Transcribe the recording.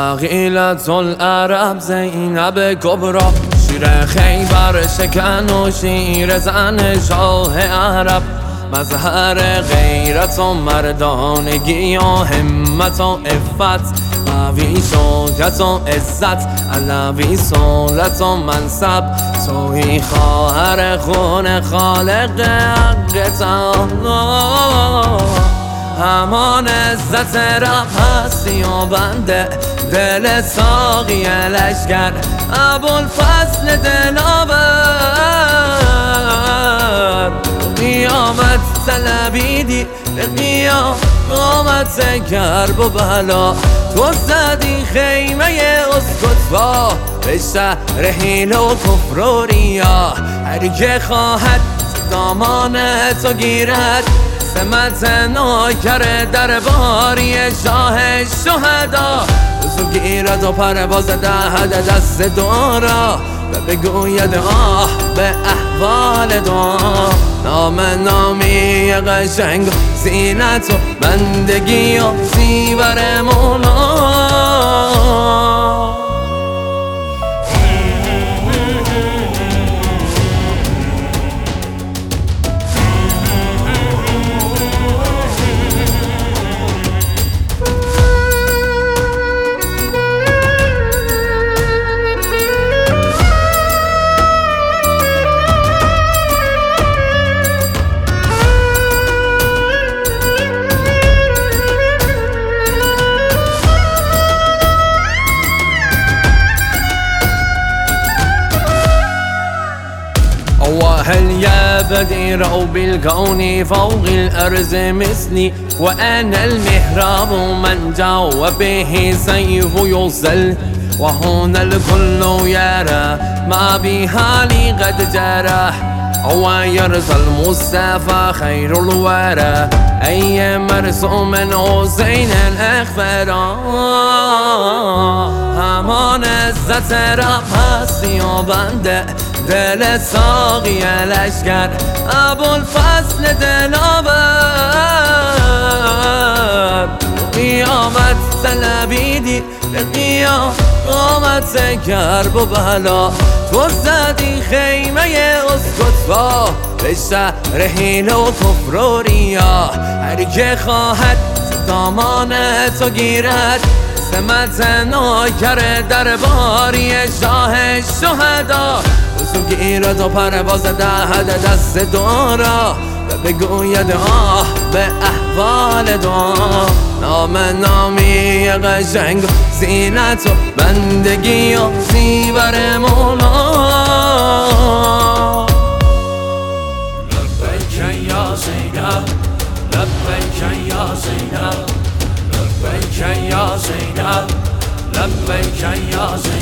عقیلة العرب زینب کبرا، شیر خیبر شکن و شیر زن شاه عرب، مظهر غیرت و مردانگی و همت و عفت، قوی شوکت و عزت، علوی سلطت و منصب، تویی خواهر خون خالق حق تعالی. همان عزت رب هستی و بنده، دل ساقی لشکر ابوالفضل دلاور. قیامت طلبیدی به قیامت کرب و بلا، تو زدی خیمه اسکتوا به شهر حیله و کفر و ریا. هر که خواهد دامان تو گیرد، سمت نوکر درباری شاه شهدا. تو گیرد و پرواز دهد دست دورا، و بگوید آه به احوال دعا. نام نامی قشنگ و زینت و بندگی و زیور مولا. وهل يا بدير بالكون فوق الأرض مثلي، وأنا المهراب من جاء به سيف يصل، وهنا الكل يرى ما بحالي قد جرى. ويرثى المصطفى خير الورى أي مرسوم حسين الأخفرا. همان عزت رب هستی و بنده، دل ساقی لشکر ابوالفضل دلاور. قیامت طلبیدی به قیامت کرب و بلا، تو زدی خیمه اسکتوا به شهر حیله و کفر و ریا. هر که خواهد دامان تو گیرد، سمت نوکر درباری شاه شهدا. تو گیرد و پرواز دهد دست دورا، و بگوید آه به احوال دعا. نام نامی قشنگ و زینت و بندگی و زیور مولا. لبیک یا زینب، لبیک یا زینب، لبیک یا زینب، لبیک یا زینب.